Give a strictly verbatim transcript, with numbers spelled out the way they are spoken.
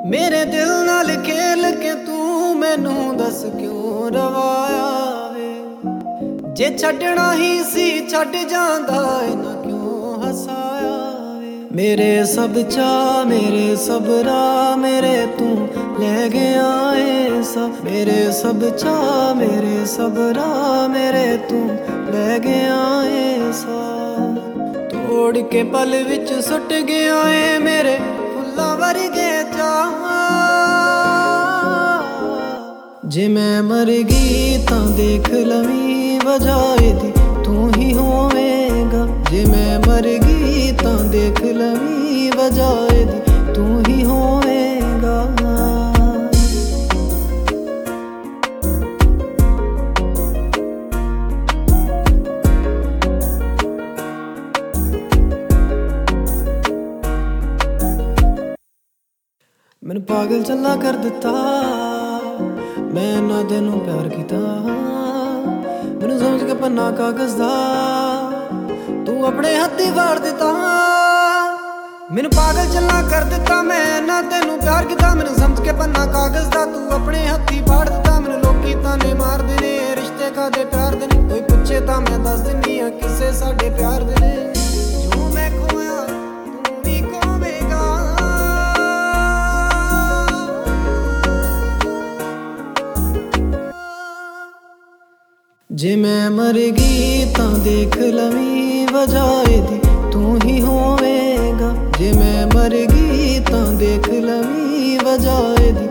मेरे दिल नाल खेल के तू मैनू दस क्यों रवाया वे। जे छड्डना ही सी छड्ड जांदा इन्हां क्यों हसाया वे। मेरे सब चा मेरे सब राह मेरे तू ले गया है सब। मेरे सब चा मेरे सब राह मेरे तू ले गया है सब। तोड़ के पल विच सुट गया है मेरे फुल्लां वर्गे चाह। जे मैं मर गई तां देख लवीं वजह दी तू ही होवेगा। जे मैं मर गई तां देख लवीं वजह दी तू ही होवेगा। मैनू पागल चला कर दिता मैं ना तेनू प्यार किता। मैनू समझ के पन्ना कागज दा तू अपने हत्थी फाड़ दिता। मैनू पागल चला कर दिता मैं ना तेनू प्यार किता। मैनू समझ के पन्ना कागज दा तू अपने हत्थी फाड़ दिता। मैनू लोकी ताने मार दे ने रिश्ते कादे प्यार दे ने। कोई पुछे तां मैं दस दिन्नी आ किसे साडे प्यार दे ने। जो मैं खोया तू भी खोवेगा। जे मैं मर गई तां देख लवीं वजह दी तू ही होवेगा। जे मैं मर गई तां देख लवीं वजह दी